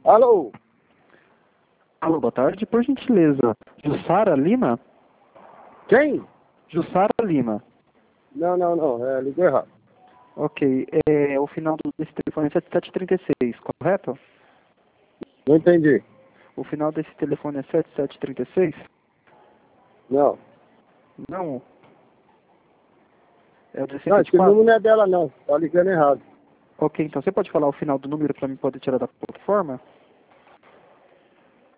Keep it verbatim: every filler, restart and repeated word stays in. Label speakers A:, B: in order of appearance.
A: Alô?
B: Alô, boa tarde. Por gentileza, Jussara Lima?
A: Quem?
B: Jussara Lima.
A: Não, não, não, é, ligou errado.
B: Ok. É, o final do- desse telefone é sete sete três seis, correto?
A: Não entendi.
B: O final desse telefone é sete sete três seis?
A: Não.
B: Não. É o
A: Não, esse número
B: dezesseis vinte e quatro?
A: não é dela não, tá ligando errado.
B: Ok, então você pode falar o final do número para mim poder tirar da plataforma?